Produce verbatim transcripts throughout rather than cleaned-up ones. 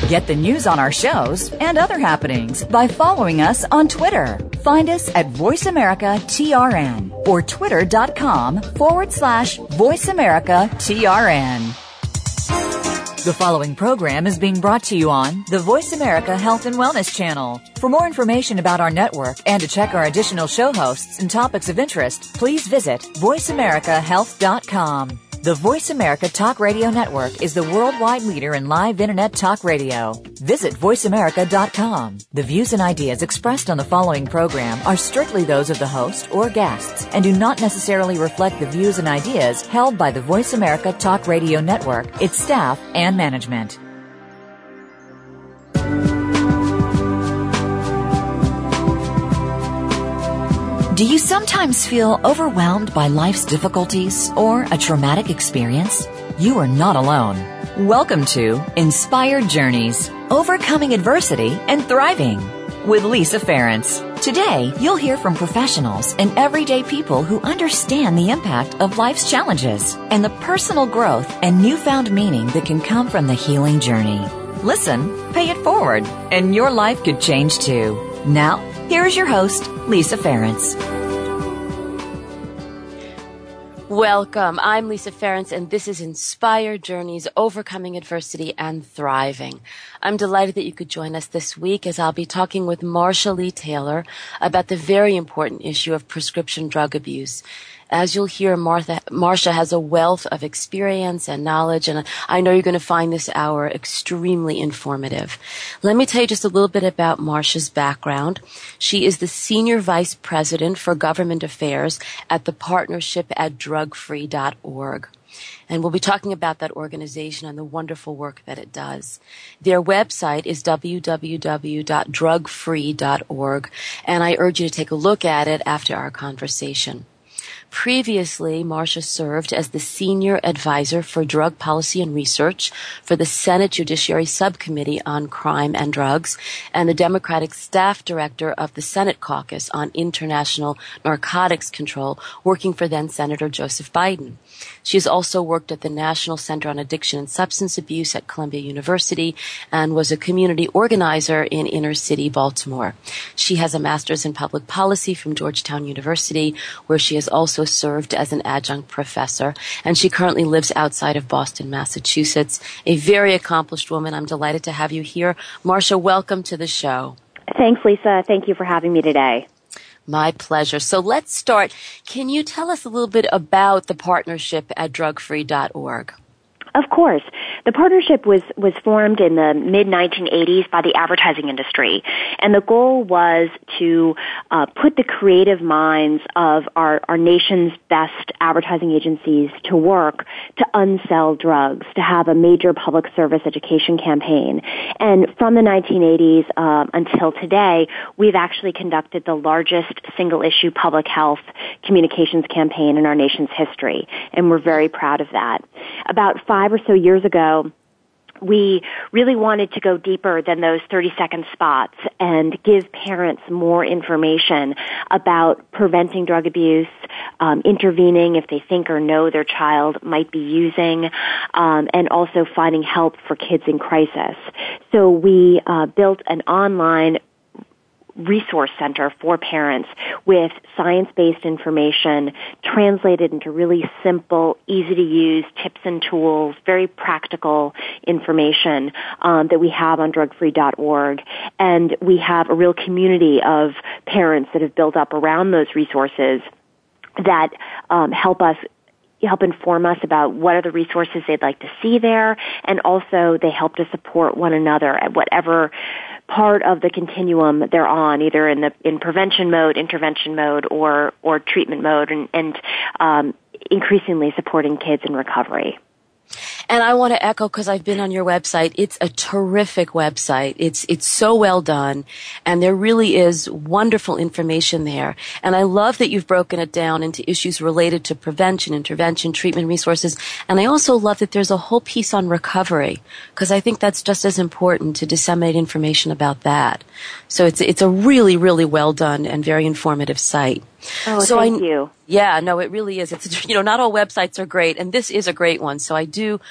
Get the news on our shows and other happenings by following us on Twitter. Find us at Voice America T R N or twitter.com forward slash Voice America T R N. The following program is being brought to you on the Voice America Health and Wellness Channel. For more information about our network and to check our additional show hosts and topics of interest, please visit voice america health dot com. The Voice America Talk Radio Network is the worldwide leader in live Internet talk radio. Visit voice america dot com. The views and ideas expressed on the following program are strictly those of the host or guests and do not necessarily reflect the views and ideas held by the Voice America Talk Radio Network, its staff, and management. Do you sometimes feel overwhelmed by life's difficulties or a traumatic experience? You are not alone. Welcome to Inspired Journeys, Overcoming Adversity and Thriving with Lisa Ferrance. Today, you'll hear from professionals and everyday people who understand the impact of life's challenges and the personal growth and newfound meaning that can come from the healing journey. Listen, pay it forward, and your life could change too. Now, here is your host, Lisa Ferrance. Welcome. I'm Lisa Ferrance, and this is Inspired Journeys, Overcoming Adversity and Thriving. I'm delighted that you could join us this week as I'll be talking with Marsha Lee Taylor about the very important issue of prescription drug abuse. As you'll hear, Martha, Marsha has a wealth of experience and knowledge, and I know you're going to find this hour extremely informative. Let me tell you just a little bit about Marsha's background. She is the Senior Vice President for Government Affairs at the Partnership at drug free dot org. And we'll be talking about that organization and the wonderful work that it does. Their website is w w w dot drug free dot org, and I urge you to take a look at it after our conversation. Previously, Marsha served as the Senior Advisor for Drug Policy and Research for the Senate Judiciary Subcommittee on Crime and Drugs and the Democratic Staff Director of the Senate Caucus on International Narcotics Control, working for then-Senator Joseph Biden. She has also worked at the National Center on Addiction and Substance Abuse at Columbia University and was a community organizer in inner-city Baltimore. She has a master's in public policy from Georgetown University, where she has also served as an adjunct professor, and she currently lives outside of Boston, Massachusetts. A very accomplished woman. I'm delighted to have you here. Marsha, welcome to the show. Thanks, Lisa. Thank you for having me today. My pleasure. So let's start. Can you tell us a little bit about the partnership at drug free dot org? Of course. The partnership was, was formed in the mid nineteen eighties by the advertising industry, and the goal was to uh, put the creative minds of our, our nation's best advertising agencies to work to unsell drugs, to have a major public service education campaign. And from the nineteen eighties uh, until today, we've actually conducted the largest single-issue public health communications campaign in our nation's history, and we're very proud of that. About five or so years ago, we really wanted to go deeper than those thirty-second spots and give parents more information about preventing drug abuse, um, intervening if they think or know their child might be using, um, and also finding help for kids in crisis. So we uh, built an online resource center for parents with science-based information translated into really simple, easy-to-use tips and tools, very practical information um, that we have on drug free dot org. And we have a real community of parents that have built up around those resources that um, help us help inform us about what are the resources they'd like to see there, and also they help to support one another at whatever part of the continuum they're on, either in the in prevention mode, intervention mode, or or treatment mode, and, and um, increasingly supporting kids in recovery. And I want to echo, because I've been on your website, it's a terrific website. It's it's so well done, and there really is wonderful information there. And I love that you've broken it down into issues related to prevention, intervention, treatment resources. And I also love that there's a whole piece on recovery, because I think that's just as important to disseminate information about that. So it's it's a really, really well done and very informative site. Oh, so thank I, you. Yeah, no, it really is. It's, you know, not all websites are great, and this is a great one. So I do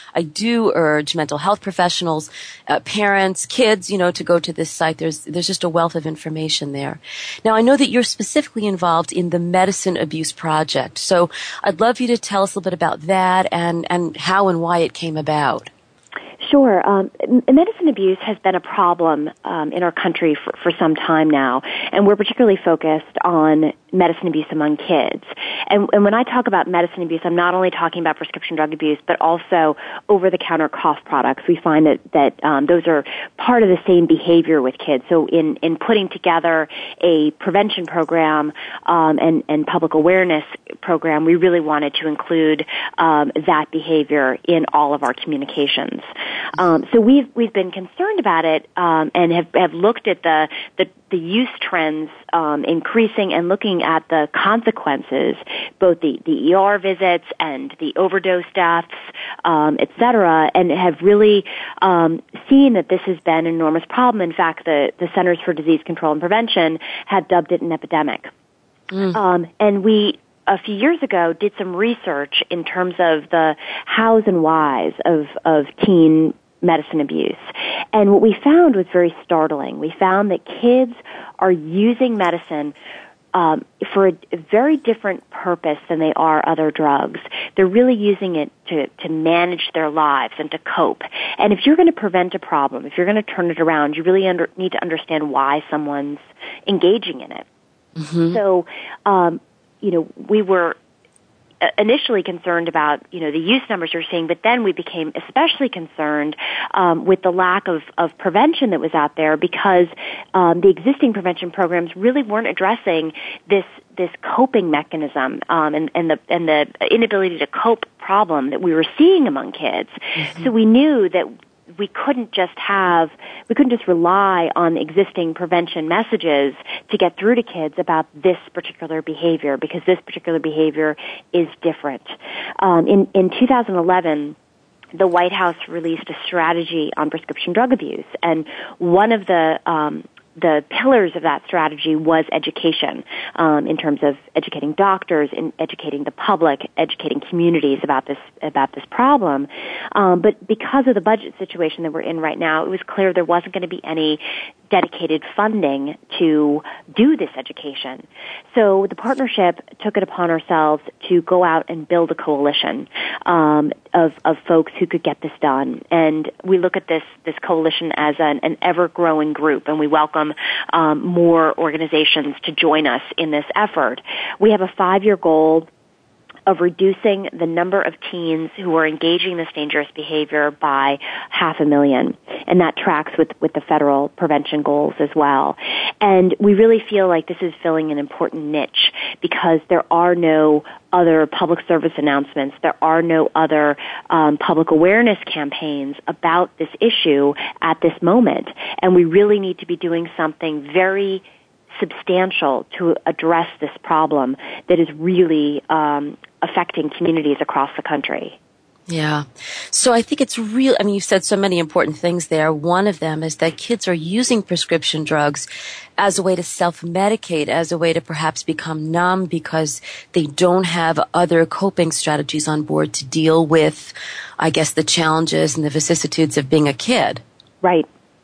I do urge mental health professionals, uh, parents, kids, you know, to go to this site. There's, there's just a wealth of information there. Now, I know that you're specifically involved in the Medicine Abuse Project. So I'd love you to tell us a little bit about that and, and how and why it came about. Sure. Um, medicine abuse has been a problem um, in our country for, for some time now, and we're particularly focused on medicine abuse among kids. And, and when I talk about medicine abuse, I'm not only talking about prescription drug abuse, but also over-the-counter cough products. We find that, that um, those are part of the same behavior with kids. So in, in putting together a prevention program um, and, and public awareness program, we really wanted to include um, that behavior in all of our communications. Um, so we've we've been concerned about it um, and have, have looked at the the, the use trends um, increasing and looking at the consequences, both the, the E R visits and the overdose deaths, um, et cetera, and have really um, seen that this has been an enormous problem. In fact, the, the Centers for Disease Control and Prevention have dubbed it an epidemic. Mm. Um, and we a few years ago did some research in terms of the hows and whys of, of teen medicine abuse. And what we found was very startling. We found that kids are using medicine um, for a, a very different purpose than they are other drugs. They're really using it to, to manage their lives and to cope. And if you're going to prevent a problem, if you're going to turn it around, you really under, need to understand why someone's engaging in it. Mm-hmm. So, um, you know, we were initially concerned about, you know, the use numbers you're seeing, but then we became especially concerned um, with the lack of, of prevention that was out there because um, the existing prevention programs really weren't addressing this this coping mechanism um, and, and the and the inability to cope problem that we were seeing among kids. Mm-hmm. So we knew that we couldn't just have, we couldn't just rely on existing prevention messages to get through to kids about this particular behavior because this particular behavior is different. Um, in, in two thousand eleven, the White House released a strategy on prescription drug abuse, and one of the um, the pillars of that strategy was education, um, in terms of educating doctors, in educating the public, educating communities about this about this problem. Um, but because of the budget situation that we're in right now, it was clear there wasn't going to be any dedicated funding to do this education. So the partnership took it upon ourselves to go out and build a coalition um, of, of folks who could get this done. And we look at this this coalition as an, an ever-growing group, and we welcome um, more organizations to join us in this effort. We have a five-year goal of reducing the number of teens who are engaging in this dangerous behavior by half a million. And that tracks with, with the federal prevention goals as well. And we really feel like this is filling an important niche because there are no other public service announcements. There are no other um, public awareness campaigns about this issue at this moment. And we really need to be doing something very substantial to address this problem that is really um, affecting communities across the country. Yeah. So I think it's real. I mean, you've said so many important things there. One of them is that kids are using prescription drugs as a way to self-medicate, as a way to perhaps become numb because they don't have other coping strategies on board to deal with, I guess, the challenges and the vicissitudes of being a kid. Right.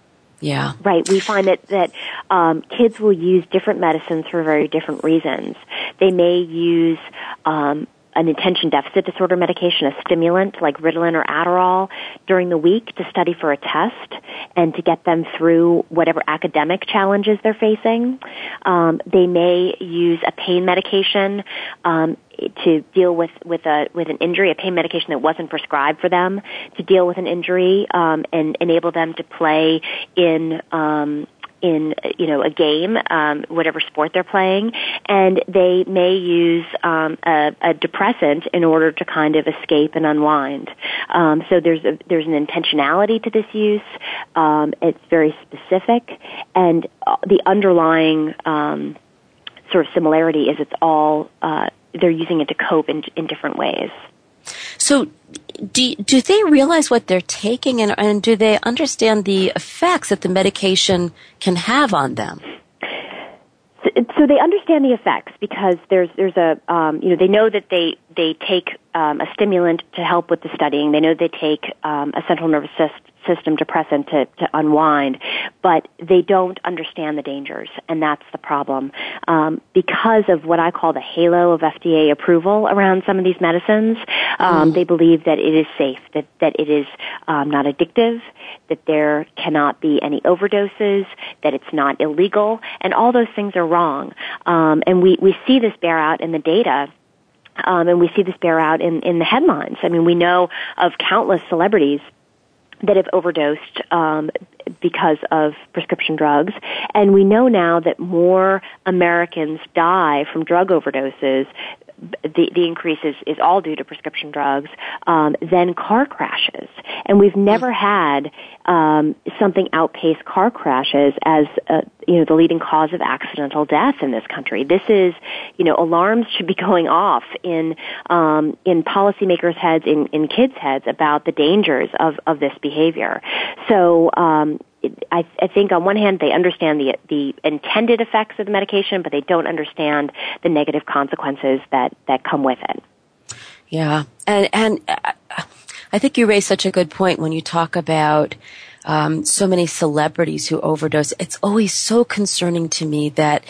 Yeah. Right. We find that, that um, kids will use different medicines for very different reasons. They may use um, an attention deficit disorder medication, a stimulant like Ritalin or Adderall, during the week to study for a test and to get them through whatever academic challenges they're facing. Um, they may use a pain medication um, to deal with with a with an injury, a pain medication that wasn't prescribed for them to deal with an injury, um, and enable them to play in um, in you know a game, um, whatever sport they're playing, and they may use um, a, a depressant in order to kind of escape and unwind. Um, so there's a, there's an intentionality to this use. Um, it's very specific, and the underlying um, sort of similarity is it's all uh, they're using it to cope in, in different ways. So do, do they realize what they're taking, and, and do they understand the effects that the medication can have on them? So So they understand the effects because there's there's a um, you know they know that they they take um, a stimulant to help with the studying. They know they take um, a central nervous system. system depressant to, to unwind, but they don't understand the dangers, and that's the problem. Um, because of what I call the halo of F D A approval around some of these medicines, um, mm. they believe that it is safe, that, that it is um, not addictive, that there cannot be any overdoses, that it's not illegal, and all those things are wrong. Um, and we, we see this bear out in the data. Um, and we see this bear out in, in the headlines. I mean, we know of countless celebrities that have overdosed um, because of prescription drugs. And we know now that more Americans die from drug overdoses, the, the increase is, is all due to prescription drugs, um, than car crashes. And we've never had um, something outpace car crashes as uh, you know the leading cause of accidental death in this country. This is, you know, alarms should be going off in um, in policymakers' heads, in, in kids' heads about the dangers of, of this behavior. So um, it, I, I think on one hand they understand the the intended effects of the medication, but they don't understand the negative consequences that, that come with it. Yeah, and and I think you raise such a good point when you talk about um, so many celebrities who overdose. It's always so concerning to me that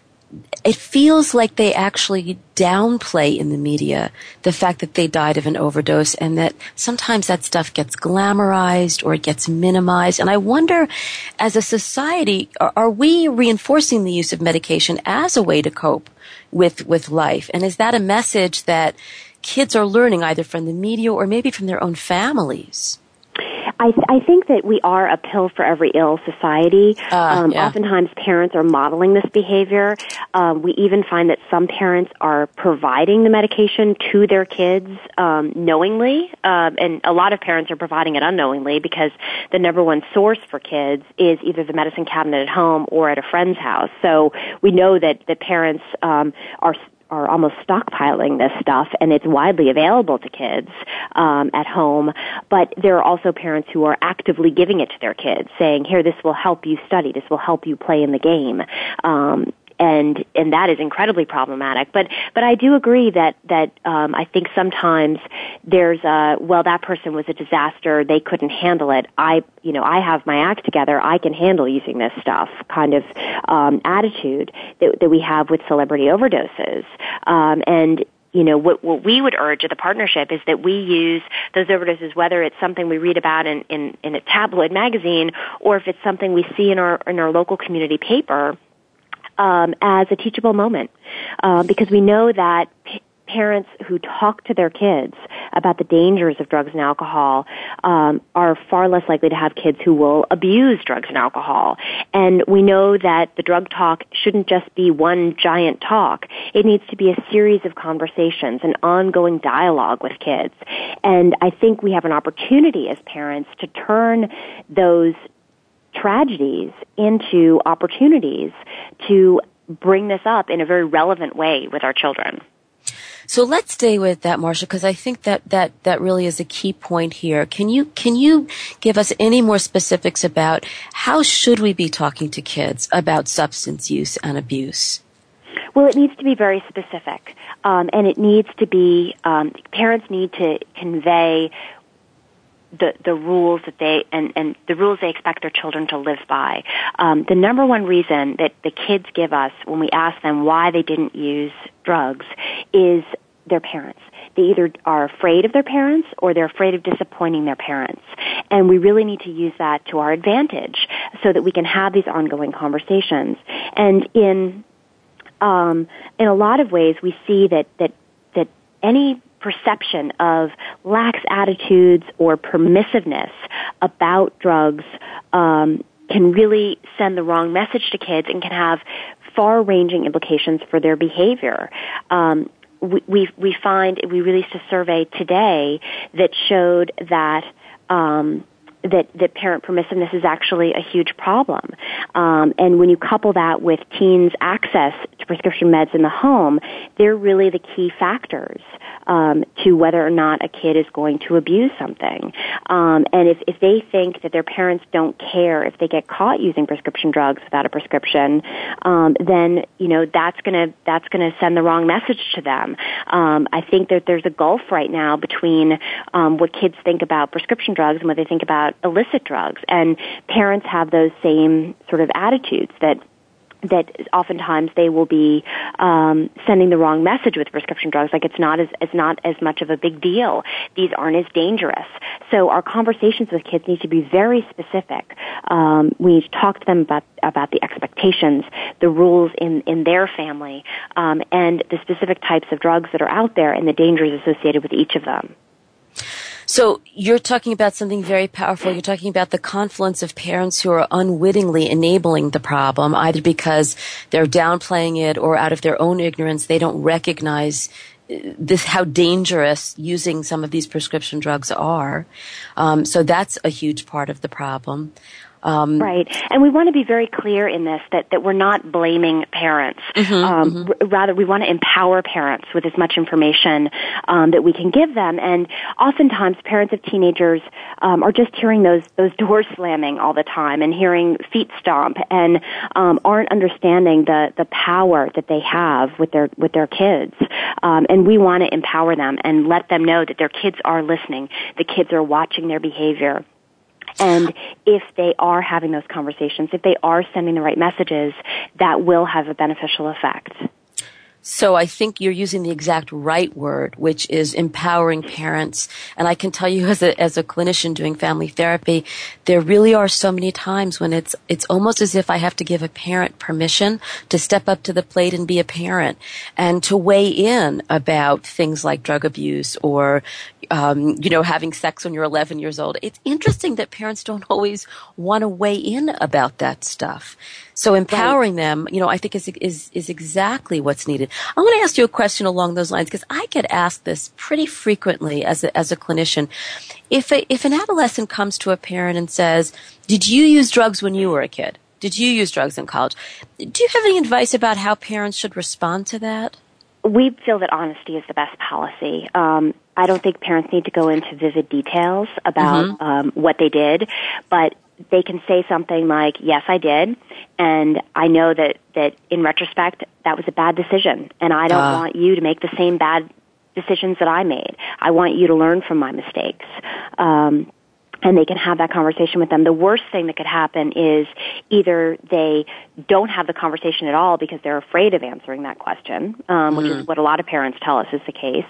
it feels like they actually downplay in the media the fact that they died of an overdose, and that sometimes that stuff gets glamorized or it gets minimized. And I wonder, as a society, are, are we reinforcing the use of medication as a way to cope with, with life? And is that a message that kids are learning either from the media or maybe from their own families? I, th- I think that we are a pill for every ill society. Uh, um, yeah. Oftentimes parents are modeling this behavior. Um, we even find that some parents are providing the medication to their kids um, knowingly, um, and a lot of parents are providing it unknowingly because the number one source for kids is either the medicine cabinet at home or at a friend's house. So we know that the parents um, are are almost stockpiling this stuff, and it's widely available to kids um, at home. But there are also parents who are actively giving it to their kids, saying, here, this will help you study, this will help you play in the game. Um, and and that is incredibly problematic. But but I do agree that that um, I think sometimes there's a, well, that person was a disaster, they couldn't handle it. I you know I have my act together, I can handle using this stuff kind of um, attitude that, that we have with celebrity overdoses. Um, and You know, what, what we would urge at the partnership is that we use those overdoses, whether it's something we read about in, in, in a tabloid magazine or if it's something we see in our in our local community paper, um, as a teachable moment. Uh, because we know that p- parents who talk to their kids about the dangers of drugs and alcohol um, are far less likely to have kids who will abuse drugs and alcohol. And we know that the drug talk shouldn't just be one giant talk. It needs to be a series of conversations, an ongoing dialogue with kids. And I think we have an opportunity as parents to turn those tragedies into opportunities to bring this up in a very relevant way with our children. So let's stay with that, Marsha, because I think that, that, that really is a key point here. Can you can you give us any more specifics about how should we be talking to kids about substance use and abuse? Well, it needs to be very specific, um, and it needs to be, um, parents need to convey the the rules that they and, and the rules they expect their children to live by. Um, the number one reason that the kids give us when we ask them why they didn't use drugs is their parents. They either are afraid of their parents or they're afraid of disappointing their parents. And we really need to use that to our advantage so that we can have these ongoing conversations. And in um, in a lot of ways, we see that that that any perception of lax attitudes or permissiveness about drugs um, can really send the wrong message to kids and can have far-ranging implications for their behavior. Um, we, we we find we released a survey today that showed that. Um, that, that parent permissiveness is actually a huge problem. Um, and when you couple that with teens' access prescription meds in the home, they're really the key factors um, to whether or not a kid is going to abuse something. Um, and if, if they think that their parents don't care if they get caught using prescription drugs without a prescription, um, then, you know, that's gonna, that's gonna send the wrong message to them. Um, I think that there's a gulf right now between um, what kids think about prescription drugs and what they think about illicit drugs. And parents have those same sort of attitudes that that oftentimes they will be um, sending the wrong message with prescription drugs, like it's not as it's not as much of a big deal. These aren't as dangerous. So our conversations with kids need to be very specific. Um, we need to talk to them about about the expectations, the rules in in their family, um, and the specific types of drugs that are out there and the dangers associated with each of them. So you're talking about something very powerful. You're talking about the confluence of parents who are unwittingly enabling the problem, either because they're downplaying it or out of their own ignorance, they don't recognize this, how dangerous using some of these prescription drugs are. Um, so that's a huge part of the problem. Um, right. And we want to be very clear in this that, that we're not blaming parents. Mm-hmm, um, mm-hmm. r- rather, we want to empower parents with as much information um, that we can give them. And oftentimes, parents of teenagers um, are just hearing those those doors slamming all the time and hearing feet stomp and um, aren't understanding the, the power that they have with their with their kids. Um, and we want to empower them and let them know that their kids are listening, the kids are watching their behavior. And if they are having those conversations, if they are sending the right messages, that will have a beneficial effect. So I think you're using the exact right word, which is empowering parents. And I can tell you as a, as a clinician doing family therapy, there really are so many times when it's, it's almost as if I have to give a parent permission to step up to the plate and be a parent and to weigh in about things like drug abuse or, um, you know, having sex when you're eleven years old. It's interesting that parents don't always want to weigh in about that stuff. So empowering right. them, you know, I think is, is, is exactly what's needed. I want to ask you a question along those lines because I get asked this pretty frequently as a, as a clinician. If a, if an adolescent comes to a parent and says, "Did you use drugs when you were a kid? Did you use drugs in college?" Do you have any advice about how parents should respond to that? We feel that honesty is the best policy. Um, I don't think parents need to go into vivid details about mm-hmm. um, what they did, but they can say something like, "Yes, I did, and I know that, that in retrospect, that was a bad decision, and I don't uh. want you to make the same bad decisions that I made. I want you to learn from my mistakes." Um, and they can have that conversation with them. The worst thing that could happen is either they don't have the conversation at all because they're afraid of answering that question, um, which mm. is what a lot of parents tell us is the case,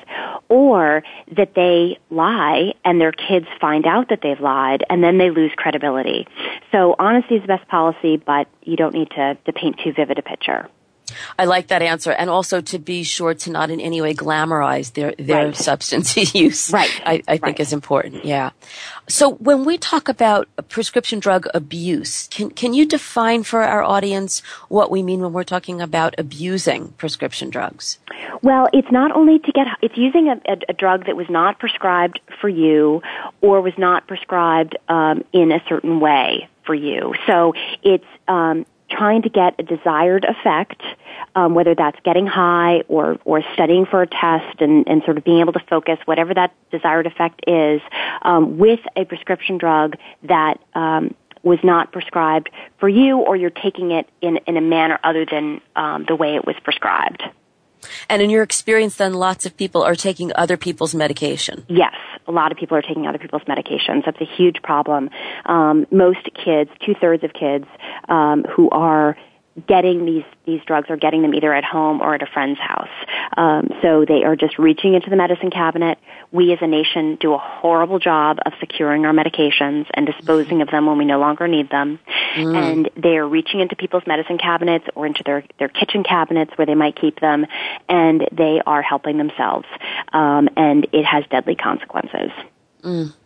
or that they lie and their kids find out that they've lied and then they lose credibility. So honesty is the best policy, but you don't need to, to paint too vivid a picture. I like that answer. And also to be sure to not in any way glamorize their, their right. substance use. Right. I, I think right. is important. Yeah. So when we talk about prescription drug abuse, can, can you define for our audience what we mean when we're talking about abusing prescription drugs? Well, it's not only to get, it's using a, a, a drug that was not prescribed for you or was not prescribed um, in a certain way for you. So it's, um, trying to get a desired effect, um, whether that's getting high or, or studying for a test and, and sort of being able to focus, whatever that desired effect is, um, with a prescription drug that um, was not prescribed for you, or you're taking it in, in a manner other than um, the way it was prescribed. And in your experience, then, lots of people are taking other people's medication. Yes, a lot of people are taking other people's medications. That's a huge problem. Um, most kids, two-thirds of kids um, who are getting these these drugs are getting them either at home or at a friend's house. Um, so they are just reaching into the medicine cabinet. We as a nation do a horrible job of securing our medications and disposing of them when we no longer need them. Mm. And they are reaching into people's medicine cabinets or into their, their kitchen cabinets where they might keep them, and they are helping themselves. Um, and it has deadly consequences. Mm.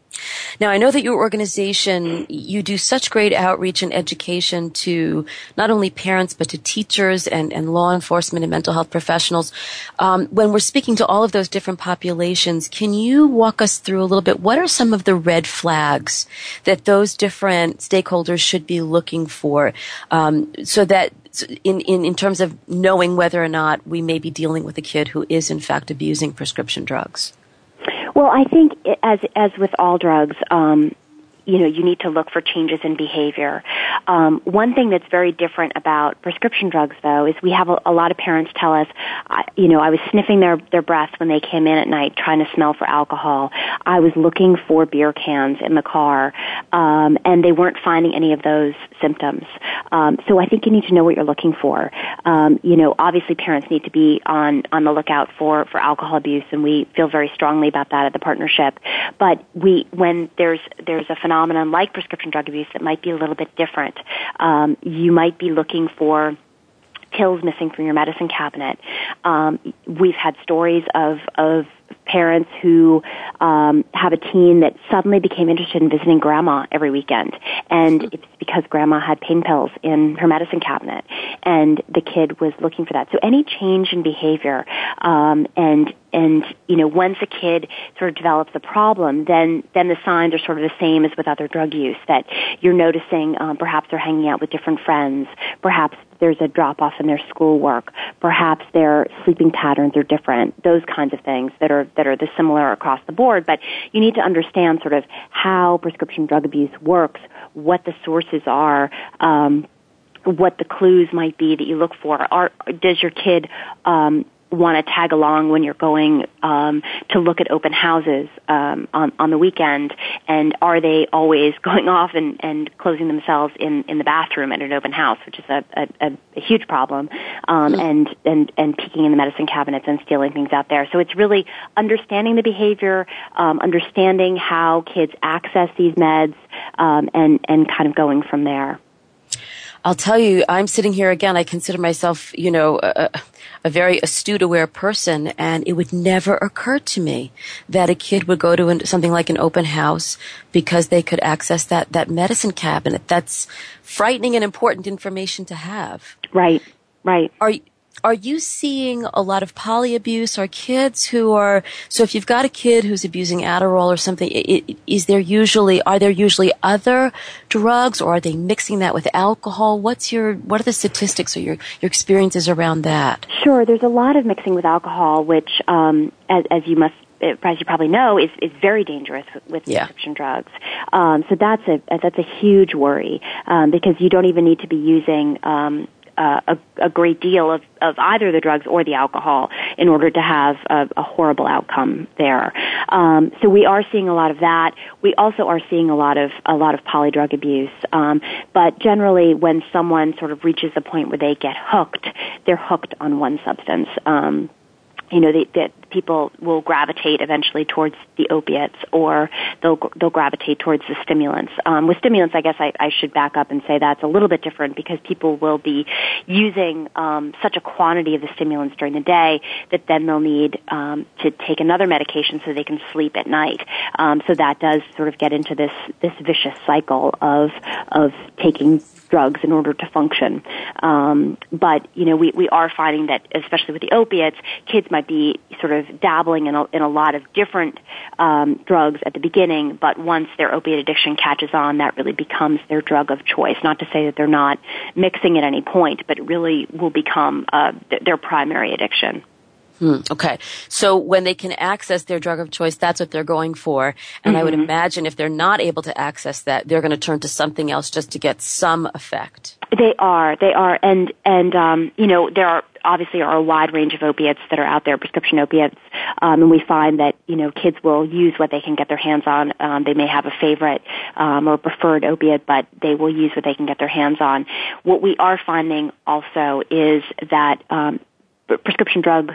Now, I know that your organization, you do such great outreach and education to not only parents, but to teachers and, and law enforcement and mental health professionals. Um, when we're speaking to all of those different populations, can you walk us through a little bit, what are some of the red flags that those different stakeholders should be looking for, um, so that in, in, in terms of knowing whether or not we may be dealing with a kid who is in fact abusing prescription drugs? Well, I think as as with all drugs, um, you know, you need to look for changes in behavior. Um, one thing that's very different about prescription drugs, though, is we have a, a lot of parents tell us, uh, you know, I was sniffing their, their breath when they came in at night trying to smell for alcohol. I was looking for beer cans in the car, um, and they weren't finding any of those symptoms. Um, so I think you need to know what you're looking for. Um, you know, obviously parents need to be on, on the lookout for, for alcohol abuse, and we feel very strongly about that at the partnership. But we, when there's, there's a phenomenon like prescription drug abuse that might be a little bit different, um, you might be looking for pills missing from your medicine cabinet. Um, we've had stories of, of parents who um, have a teen that suddenly became interested in visiting grandma every weekend, and it's because grandma had pain pills in her medicine cabinet, and the kid was looking for that. So any change in behavior, um, and and you know, once a kid sort of develops a problem, then then the signs are sort of the same as with other drug use, that you're noticing um, perhaps they're hanging out with different friends, perhaps there's a drop-off in their schoolwork, perhaps their sleeping patterns are different, those kinds of things that are that are the similar across the board. But you need to understand sort of how prescription drug abuse works, what the sources are, um, what the clues might be that you look for. Are, does your kid um, want to tag along when you're going um, to look at open houses um, on, on the weekend, and are they always going off and, and closing themselves in, in the bathroom at an open house, which is a, a, a huge problem, um, mm-hmm. and, and, and peeking in the medicine cabinets and stealing things out there. So it's really understanding the behavior, um, understanding how kids access these meds, um, and, and kind of going from there. I'll tell you, I'm sitting here again. I consider myself, you know, a, a very astute, aware person, and it would never occur to me that a kid would go to an, something like an open house because they could access that, that medicine cabinet. That's frightening and important information to have. Right, right. Are Are you seeing a lot of poly abuse? Are kids who are, so if you've got a kid who's abusing Adderall or something, is there usually, are there usually other drugs, or are they mixing that with alcohol? What's your, what are the statistics or your, your experiences around that? Sure, there's a lot of mixing with alcohol, which, um, as, as you must as you probably know, is, is very dangerous with yeah. prescription drugs. Um, so that's a that's a huge worry, um, because you don't even need to be using um, Uh, a, a great deal of, of either the drugs or the alcohol in order to have a, a horrible outcome there. Um, so we are seeing a lot of that. We also are seeing a lot of a lot of polydrug abuse. Um, but generally, when someone sort of reaches a point where they get hooked, they're hooked on one substance. Um, you know, that people will gravitate eventually towards the opiates, or they'll they'll gravitate towards the stimulants. Um, with stimulants, I guess I, I should back up and say that's a little bit different, because people will be using um, such a quantity of the stimulants during the day that then they'll need um, to take another medication so they can sleep at night. Um, so that does sort of get into this this vicious cycle of of taking drugs in order to function. Um, but, you know, we, we are finding that, especially with the opiates, kids might be sort of dabbling in a, in a lot of different um, drugs at the beginning, but once their opiate addiction catches on, that really becomes their drug of choice. Not to say that they're not mixing at any point, but it really will become uh, th- their primary addiction. Hmm, okay. So when they can access their drug of choice, that's what they're going for. And mm-hmm. I would imagine if they're not able to access that, they're going to turn to something else just to get some effect. They are. They are. And, and um, you know, there are obviously are a wide range of opiates that are out there, prescription opiates, um, and we find that, you know, kids will use what they can get their hands on. Um, they may have a favorite um, or preferred opiate, but they will use what they can get their hands on. What we are finding also is that um, prescription drug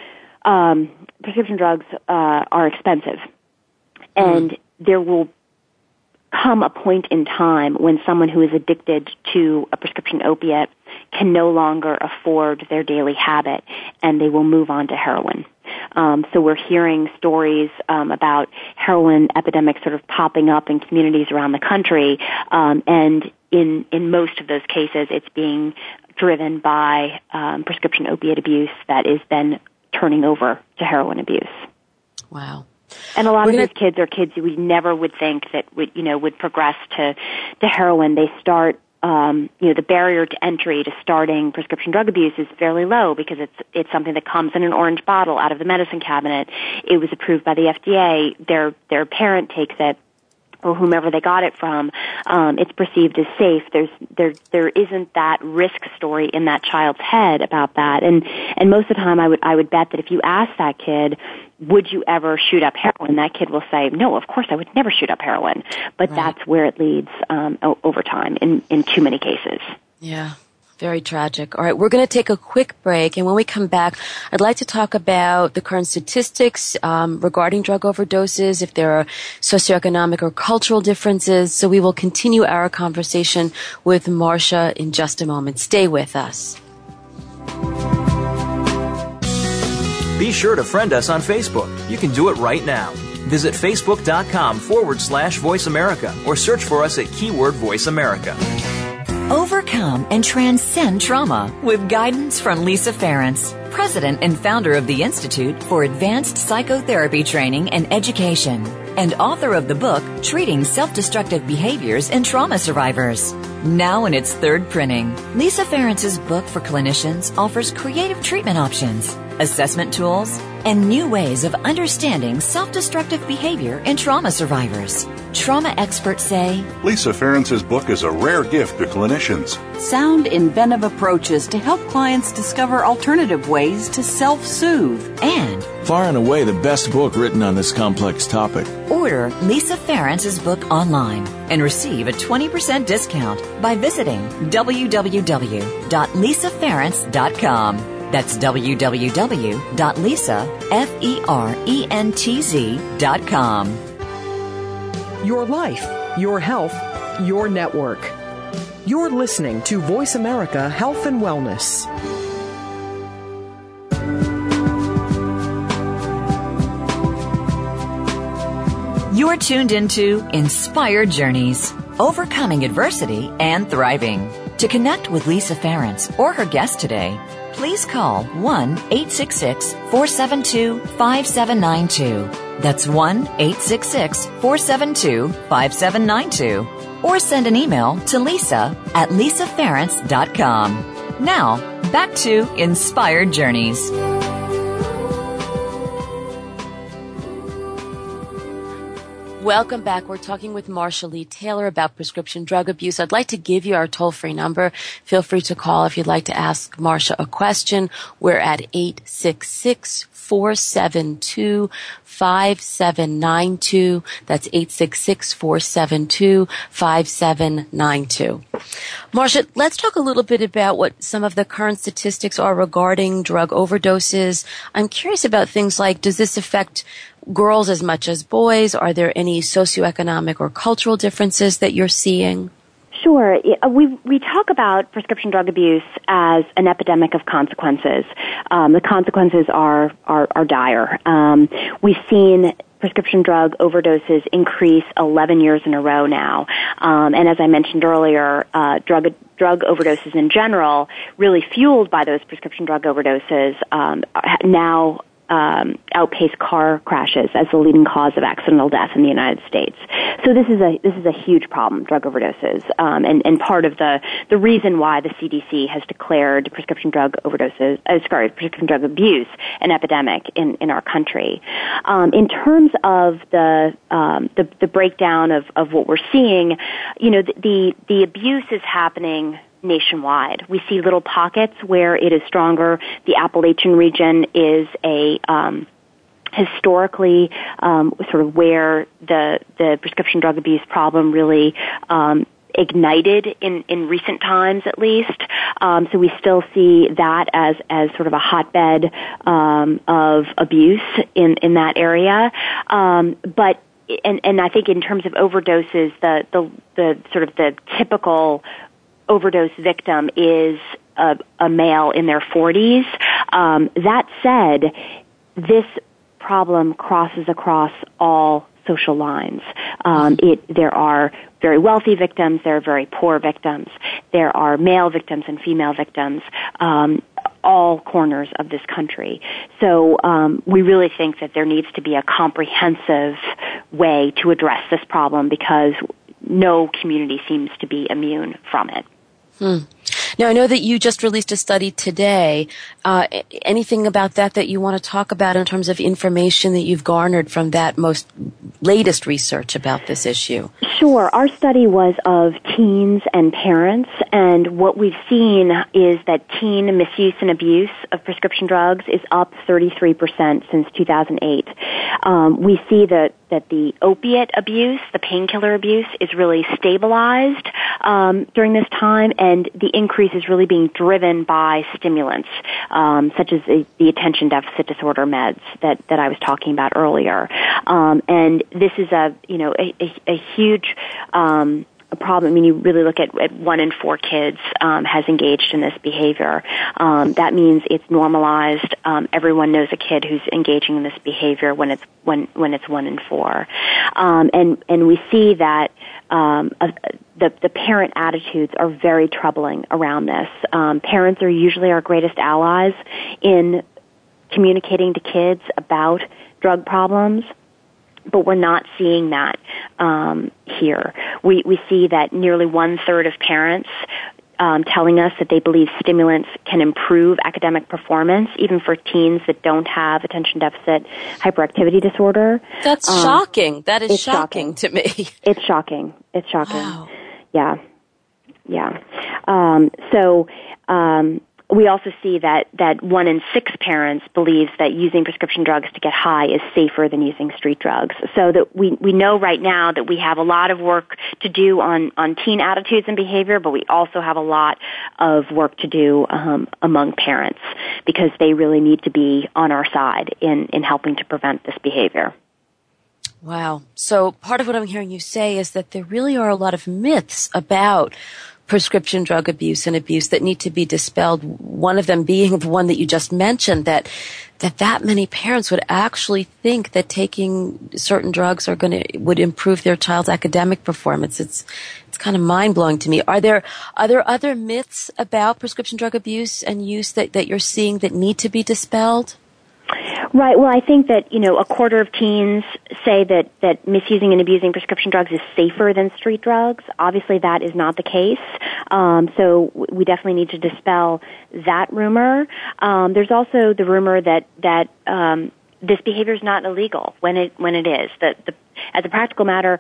Um, prescription drugs uh, are expensive, and mm. there will come a point in time when someone who is addicted to a prescription opiate can no longer afford their daily habit, and they will move on to heroin. Um, so we're hearing stories um, about heroin epidemics sort of popping up in communities around the country, um, and in in most of those cases, it's being driven by um, prescription opiate abuse that is then turning over to heroin abuse. Wow. And a lot We're of gonna... these kids are kids who we never would think that would, you know, would progress to, to heroin. They start, um, you know, the barrier to entry to starting prescription drug abuse is fairly low because it's, it's something that comes in an orange bottle out of the medicine cabinet. It was approved by the F D A. Their, their parent takes it, or whomever they got it from. Um, it's perceived as safe. There's, there, there isn't that risk story in that child's head about that. And, and most of the time I would, I would bet that if you ask that kid, would you ever shoot up heroin? That kid will say, no, of course I would never shoot up heroin. But right. That's where it leads, um, o- over time in, in too many cases. Yeah. Very tragic. All right, we're going to take a quick break, and when we come back, I'd like to talk about the current statistics um, regarding drug overdoses, if there are socioeconomic or cultural differences. So we will continue our conversation with Marcia in just a moment. Stay with us. Be sure to friend us on Facebook. You can do it right now. Visit facebook.com forward slash Voice America or search for us at keyword Voice America. Overcome and transcend trauma with guidance from Lisa Ferrance, president and founder of the Institute for Advanced Psychotherapy Training and Education, and author of the book Treating Self-Destructive Behaviors in Trauma Survivors. Now in its third printing, Lisa Ferrance's book for clinicians offers creative treatment options, assessment tools, and new ways of understanding self-destructive behavior in trauma survivors. Trauma experts say, Lisa Ferrance's book is a rare gift to clinicians. Sound, inventive approaches to help clients discover alternative ways to self-soothe. And far and away the best book written on this complex topic. Order Lisa Ferrance's book online and receive a twenty percent discount by visiting w w w dot lisa ferrance dot com. That's w w w dot lisa ferentz dot com. Your life, your health, your network. You're listening to Voice America Health and Wellness. You're tuned into Inspired Journeys, Overcoming Adversity and Thriving. To connect with Lisa Ferrance or her guest today, please call one eight six six, four seven two, five seven nine two. That's one eight six six, four seven two, five seven nine two. Or send an email to lisa at lisa ferrance dot com. Now, back to Inspired Journeys. Welcome back. We're talking with Marcia Lee Taylor about prescription drug abuse. I'd like to give you our toll-free number. Feel free to call if you'd like to ask Marcia a question. We're at eight six six, four seven two, five seven nine two. That's eight six six, four seven two, five seven nine two. Marcia, let's talk a little bit about what some of the current statistics are regarding drug overdoses. I'm curious about things like, does this affect girls as much as boys? Are there any socioeconomic or cultural differences that you're seeing? Sure. We we talk about prescription drug abuse as an epidemic of consequences. Um, the consequences are are, are dire. Um, we've seen prescription drug overdoses increase eleven years in a row now. Um, and as I mentioned earlier, uh, drug drug overdoses in general, really fueled by those prescription drug overdoses, um, now Um, outpace car crashes as the leading cause of accidental death in the United States. So this is a this is a huge problem, drug overdoses, um, and and part of the the reason why the C D C has declared prescription drug overdoses, uh, sorry, prescription drug abuse an epidemic in in our country. Um, in terms of the um, the the breakdown of of what we're seeing, you know, the the, the abuse is happening nationwide. We see little pockets where it is stronger. The Appalachian region is a um, historically um, sort of where the the prescription drug abuse problem really um, ignited in, in recent times, at least. Um, so we still see that as as sort of a hotbed um, of abuse in in that area, um, but. And, and I think in terms of overdoses, the, the the sort of the typical overdose victim is a, a male in their forties. Um, that said, this problem crosses across all social lines. Um, it, there are very wealthy victims, there are very poor victims, there are male victims and female victims, um, all corners of this country. So um, we really think that there needs to be a comprehensive way to address this problem because no community seems to be immune from it. Hmm. Now, I know that you just released a study today. Uh, anything about that that you want to talk about in terms of information that you've garnered from that most latest research about this issue? Sure. Our study was of teens and parents, and what we've seen is that teen misuse and abuse of prescription drugs is up thirty-three percent since two thousand eight. Um, we see that, that the opiate abuse, the painkiller abuse, is really stabilized um, during this time, and the increase is really being driven by stimulants, um, such as the, the attention deficit disorder meds that, that I was talking about earlier. Um, and this is a, you know, a, a, a huge um, problem. I mean, you really look at, at one in four kids um, has engaged in this behavior. Um, that means it's normalized. Um, everyone knows a kid who's engaging in this behavior when it's when when it's one in four, um, and and we see that um, a, the the parent attitudes are very troubling around this. Um, parents are usually our greatest allies in communicating to kids about drug problems. But we're not seeing that um, here. We we see that nearly one third of parents um, telling us that they believe stimulants can improve academic performance, even for teens that don't have attention deficit hyperactivity disorder. That's um, shocking. That is shocking, shocking to me. It's shocking. It's shocking. Wow. Yeah, yeah. Um, so. Um, We also see that, that one in six parents believes that using prescription drugs to get high is safer than using street drugs. So that we, we know right now that we have a lot of work to do on, on teen attitudes and behavior, but we also have a lot of work to do um, among parents because they really need to be on our side in, in helping to prevent this behavior. Wow. So part of what I'm hearing you say is that there really are a lot of myths about prescription drug abuse and abuse that need to be dispelled. One of them being the one that you just mentioned, that that that many parents would actually think that taking certain drugs are going to would improve their child's academic performance. It's it's kind of mind blowing to me. Are there are there other myths about prescription drug abuse and use that, that you're seeing that need to be dispelled? Right. Well, I think that, you know, a quarter of teens say that, that misusing and abusing prescription drugs is safer than street drugs. Obviously, that is not the case. Um, so we definitely need to dispel that rumor. Um, there's also the rumor that, that, um, this behavior is not illegal when it, when it is. The, the, as a practical matter,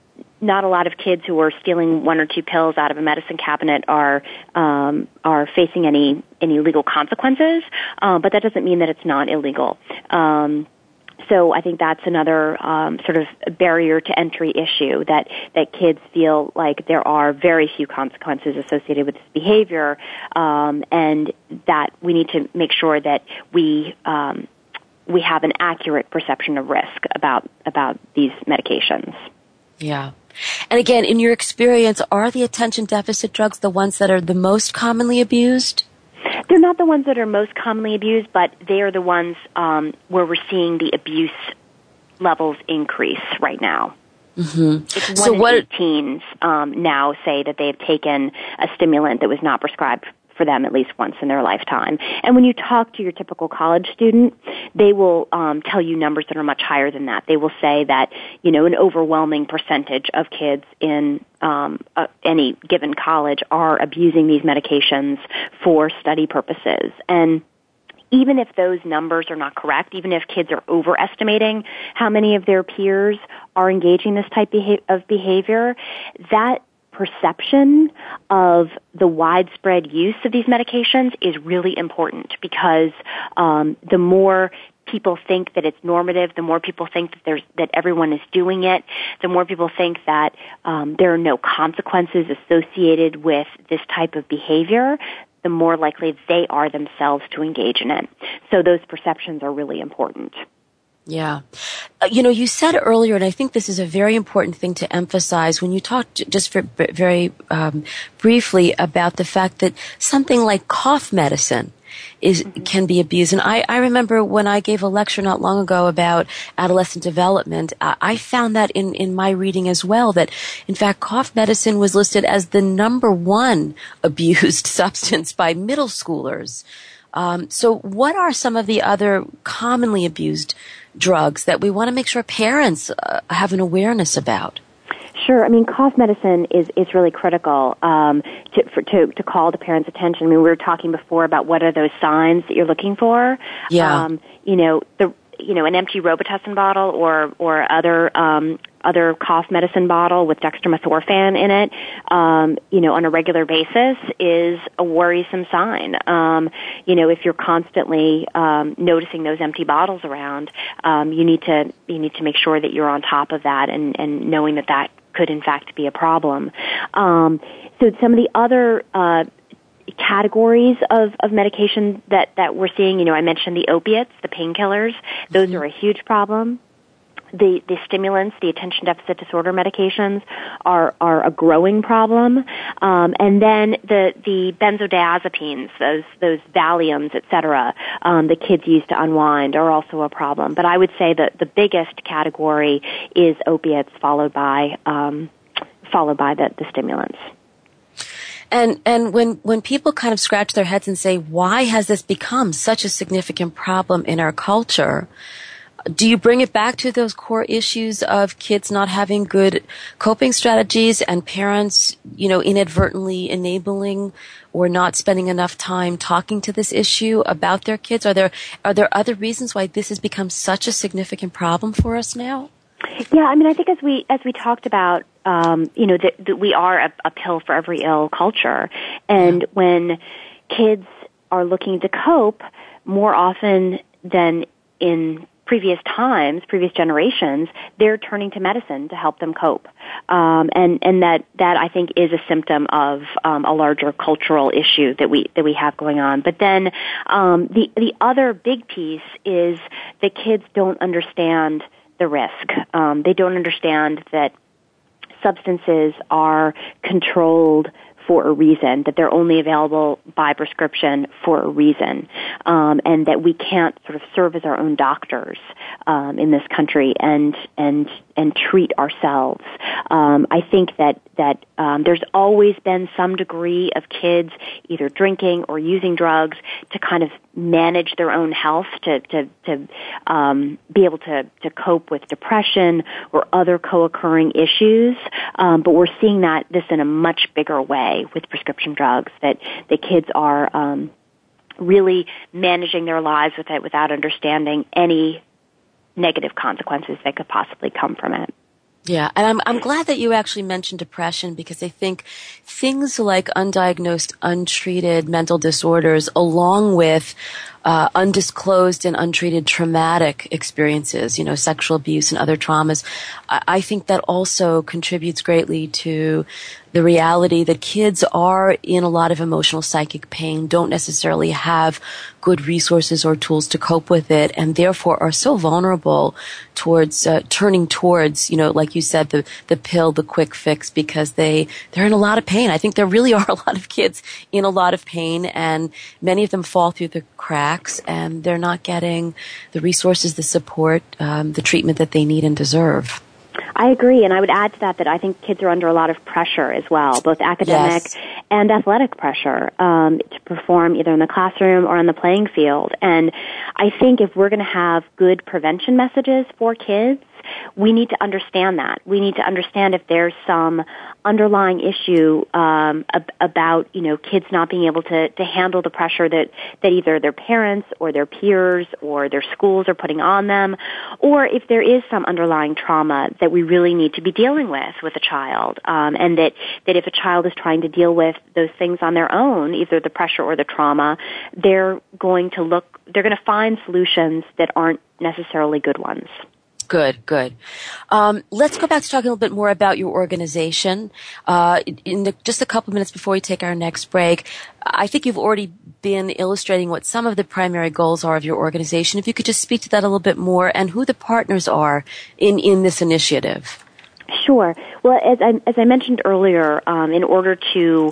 not a lot of kids who are stealing one or two pills out of a medicine cabinet are um, are facing any any legal consequences, uh, but that doesn't mean that it's not illegal. Um, so I think that's another um, sort of barrier to entry issue, that that kids feel like there are very few consequences associated with this behavior, um, and that we need to make sure that we um, we have an accurate perception of risk about about these medications. Yeah. And again, in your experience, are the attention deficit drugs the ones that are the most commonly abused? They're not the ones that are most commonly abused, but they are the ones um, where we're seeing the abuse levels increase right now. Mm-hmm. It's one so in what eight teens um, now say that they've taken a stimulant that was not prescribed for them at least once in their lifetime. And when you talk to your typical college student, they will um, tell you numbers that are much higher than that. They will say that, you know, an overwhelming percentage of kids in um, uh, any given college are abusing these medications for study purposes. And even if those numbers are not correct, even if kids are overestimating how many of their peers are engaging in this type of behavior, that perception of the widespread use of these medications is really important, because um, the more people think that it's normative, the more people think that there's that everyone is doing it, the more people think that um, there are no consequences associated with this type of behavior, the more likely they are themselves to engage in it. So those perceptions are really important. Yeah. Uh, you know, you said earlier, and I think this is a very important thing to emphasize when you talked just for, very um, briefly about the fact that something like cough medicine is mm-hmm. can be abused. And I, I remember when I gave a lecture not long ago about adolescent development, uh, I found that in, in my reading as well, that in fact cough medicine was listed as the number one abused substance by middle schoolers. Um, so what are some of the other commonly abused drugs that we want to make sure parents uh, have an awareness about? Sure. I mean, cough medicine is, is really critical um, to, for, to to call the parents' attention. I mean, we were talking before about what are those signs that you're looking for. Yeah. Um, you know, the you know an empty Robitussin bottle or or other um, other cough medicine bottle with dextromethorphan in it, um, you know, on a regular basis is a worrisome sign. Um, you know, if you're constantly um, noticing those empty bottles around, um, you need to you need to make sure that you're on top of that and, and knowing that that could in fact be a problem. Um, so some of the other uh, categories of, of medication that, that we're seeing, you know, I mentioned the opiates, the painkillers. Those mm-hmm. are a huge problem. The, the stimulants, the attention deficit disorder medications are, are a growing problem. Um, and then the, the benzodiazepines, those, those Valiums, et cetera, um, the kids use to unwind are also a problem. But I would say that the biggest category is opiates followed by, um, followed by the, the stimulants. And, and when, when people kind of scratch their heads and say, why has this become such a significant problem in our culture? Do you bring it back to those core issues of kids not having good coping strategies and parents, you know, inadvertently enabling or not spending enough time talking to this issue about their kids? Are there, are there other reasons why this has become such a significant problem for us now? Yeah, I mean, I think as we, as we talked about, um, you know, that, that we are a, a pill for every ill culture. And yeah. when kids are looking to cope more often than in previous times, previous generations, they're turning to medicine to help them cope. Um, and, and that, that I think is a symptom of, um, a larger cultural issue that we, that we have going on. But then, um, the, the other big piece is that kids don't understand the risk. Um, they don't understand that substances are controlled for a reason, that they're only available by prescription for a reason, um, and that we can't sort of serve as our own doctors um, in this country and and and treat ourselves. Um, I think that that um, there's always been some degree of kids either drinking or using drugs to kind of manage their own health, to to to um, be able to to cope with depression or other co-occurring issues. Um, but we're seeing that this in a much bigger way with prescription drugs, that the kids are um, really managing their lives with it without understanding any negative consequences that could possibly come from it. Yeah, and I'm I'm glad that you actually mentioned depression, because I think things like undiagnosed, untreated mental disorders, along with uh, undisclosed and untreated traumatic experiences, you know, sexual abuse and other traumas, I, I think that also contributes greatly to the reality that kids are in a lot of emotional psychic pain, don't necessarily have good resources or tools to cope with it, and therefore are so vulnerable towards uh, turning towards, you know, like you said, the the pill, the quick fix, because they they're in a lot of pain. I think there really are a lot of kids in a lot of pain, and many of them fall through the cracks, and they're not getting the resources, the support, um, the treatment that they need and deserve. I agree, and I would add to that that I think kids are under a lot of pressure as well, both academic yes. and athletic pressure, um, to perform either in the classroom or on the playing field. And I think if we're going to have good prevention messages for kids, we need to understand that. We need to understand if there's some underlying issue um, ab- about, you know, kids not being able to, to handle the pressure that, that either their parents or their peers or their schools are putting on them, or if there is some underlying trauma that we really need to be dealing with with a child, um, and that, that if a child is trying to deal with those things on their own, either the pressure or the trauma, they're going to look, they're going to find solutions that aren't necessarily good ones. Good, good. Um, let's go back to talking a little bit more about your organization. Uh, in the, just a couple minutes before we take our next break, I think you've already been illustrating what some of the primary goals are of your organization. If you could just speak to that a little bit more and who the partners are in, in this initiative. Sure. Well, as I, as I mentioned earlier, um, in order to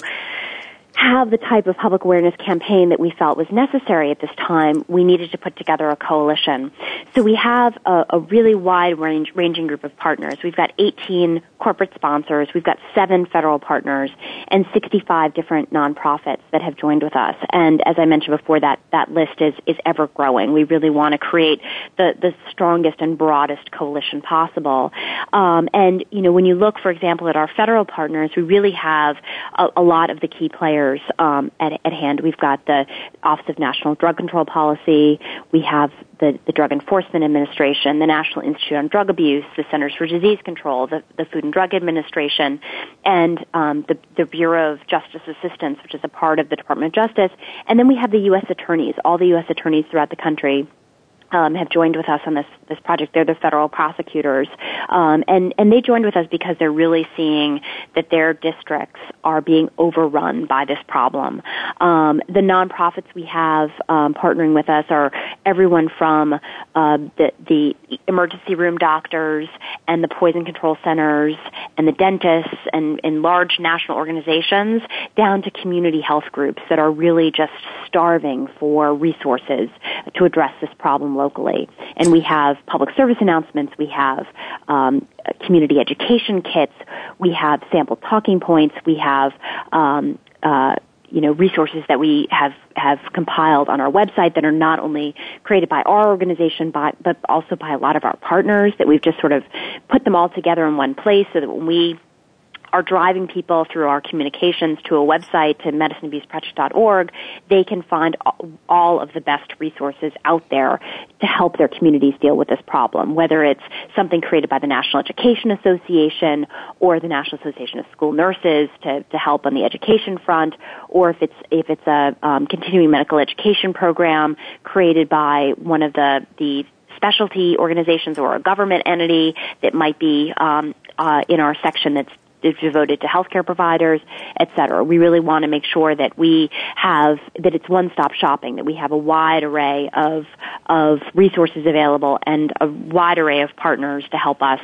have the type of public awareness campaign that we felt was necessary at this time, we needed to put together a coalition. So we have a, a really wide range, ranging group of partners. We've got eighteen corporate sponsors, we've got seven federal partners, and sixty-five different nonprofits that have joined with us. And as I mentioned before, that, that list is, is ever growing. We really want to create the, the strongest and broadest coalition possible. Um, and, you know, when you look, for example, at our federal partners, we really have a, a lot of the key players Um, at, at hand. We've got the Office of National Drug Control Policy, we have the, the Drug Enforcement Administration, the National Institute on Drug Abuse, the Centers for Disease Control, the, the Food and Drug Administration, and um, the, the Bureau of Justice Assistance, which is a part of the Department of Justice. And then we have the U S attorneys, all the U S attorneys throughout the country. Um, have joined with us on this, this project. They're the federal prosecutors. Um, and, and they joined with us because they're really seeing that their districts are being overrun by this problem. Um, the nonprofits we have um, partnering with us are everyone from uh, the, the emergency room doctors and the poison control centers and the dentists and, and large national organizations down to community health groups that are really just starving for resources to address this problem locally. And we have public service announcements, we have um, community education kits, we have sample talking points, we have um, uh, you know, resources that we have, have compiled on our website that are not only created by our organization, but, but also by a lot of our partners, that we've just sort of put them all together in one place so that when we are driving people through our communications to a website, to medicine abuse project dot org, they can find all of the best resources out there to help their communities deal with this problem, whether it's something created by the National Education Association or the National Association of School Nurses to, to help on the education front, or if it's if it's a um, continuing medical education program created by one of the the specialty organizations or a government entity that might be um, uh, in our section that's devoted to healthcare providers, et cetera. We really want to make sure that we have, that it's one-stop shopping, that we have a wide array of, of resources available and a wide array of partners to help us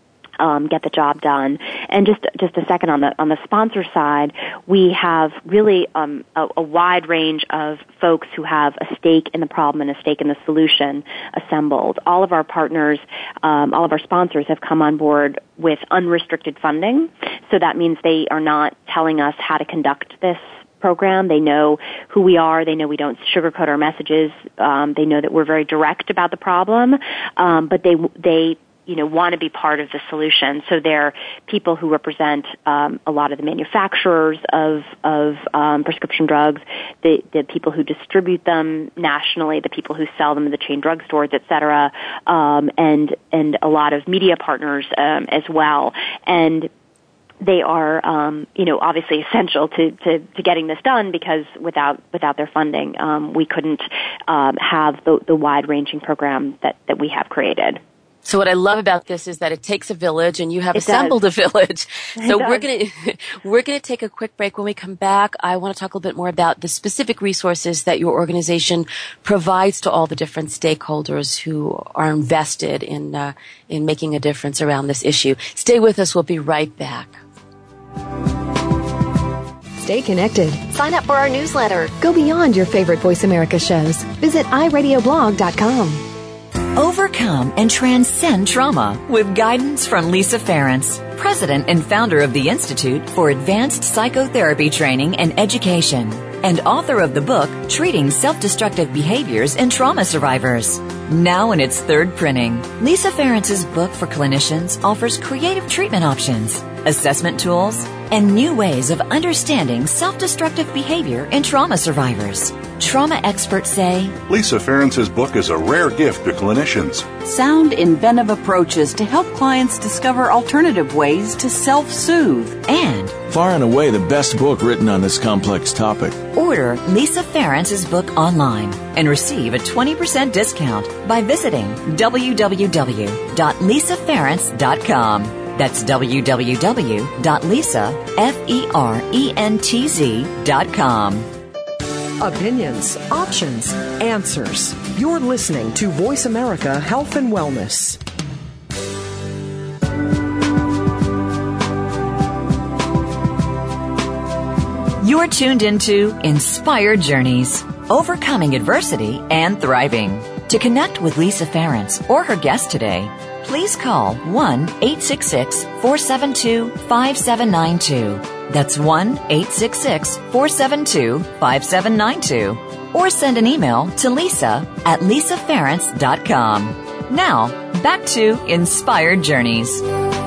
Um, get the job done. And just just a second on the on the sponsor side, we have really um, a, a wide range of folks who have a stake in the problem and a stake in the solution assembled. All of our partners, um, all of our sponsors have come on board with unrestricted funding, so that means they are not telling us how to conduct this program. They know who we are. They know we don't sugarcoat our messages. Um, they know that we're very direct about the problem, um, but they they you know, want to be part of the solution. So they're people who represent um, a lot of the manufacturers of of um, prescription drugs, the the people who distribute them nationally, the people who sell them in the chain drugstores, et cetera, um, and and a lot of media partners um, as well. And they are, um, you know, obviously essential to, to, to getting this done, because without without their funding, um, we couldn't um, have the, the wide-ranging program that, that we have created. So what I love about this is that it takes a village, and you have it assembled does. a village. So we're going to we're going to take a quick break. When we come back, I want to talk a little bit more about the specific resources that your organization provides to all the different stakeholders who are invested in uh, in making a difference around this issue. Stay with us. We'll be right back. Stay connected. Sign up for our newsletter. Go beyond your favorite Voice America shows. Visit i radio blog dot com. Overcome and transcend trauma with guidance from Lisa Ferrance, president and founder of the Institute for Advanced Psychotherapy Training and Education, and author of the book Treating Self-Destructive Behaviors in Trauma Survivors. Now in its third printing, Lisa Ferrance's book for clinicians offers creative treatment options, assessment tools, and new ways of understanding self-destructive behavior in trauma survivors. Trauma experts say Lisa Ferentz's book is a rare gift to clinicians. Sound, inventive approaches to help clients discover alternative ways to self-soothe. And far and away the best book written on this complex topic. Order Lisa Ferentz's book online and receive a twenty percent discount by visiting w w w dot lisa ferentz dot com. That's w w w dot lisa ferentz dot com. Opinions, options, answers. You're listening to Voice America Health and Wellness. You're tuned into Inspired Journeys, Overcoming Adversity and Thriving. To connect with Lisa Ferentz or her guest today, please call one eight six six, four seven two, five seven nine two. That's one eight six six, four seven two, five seven nine two. Or send an email to lisa at lisa ferentz dot com. Now, back to Inspired Journeys.